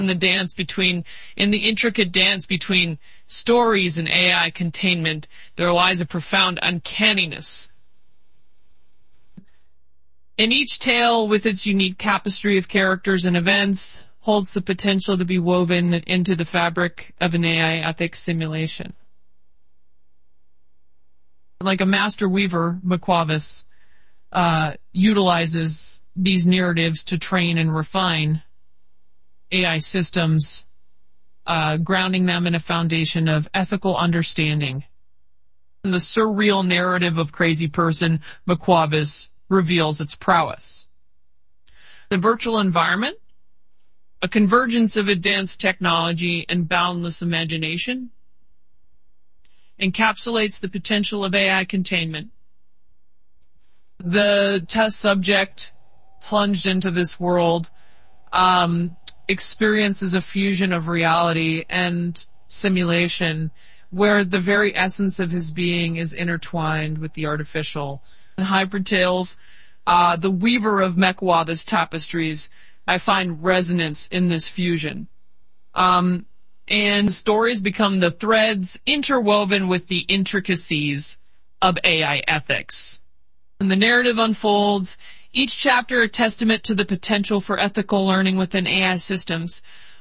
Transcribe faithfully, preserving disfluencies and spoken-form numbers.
In the dance between, in the intricate dance between stories and A I containment, there lies a profound uncanniness. In each tale, with its unique tapestry of characters and events, holds the potential to be woven into the fabric of an A I ethics simulation. Like a master weaver, McWavis uh, utilizes these narratives to train and refine A I systems, uh, grounding them in a foundation of ethical understanding. And the surreal narrative of Crazy Person, McWavis, reveals its prowess. The virtual environment, a convergence of advanced technology and boundless imagination, encapsulates the potential of A I containment. The test subject plunged into this world um, experiences a fusion of reality and simulation where the very essence of his being is intertwined with the artificial. In Hybrid Tales, uh, the weaver of McWavis tapestries, I find resonance in this fusion. Um, and stories become the threads interwoven with the intricacies of A I ethics. And the narrative unfolds, each chapter a testament to the potential for ethical learning within A I systems,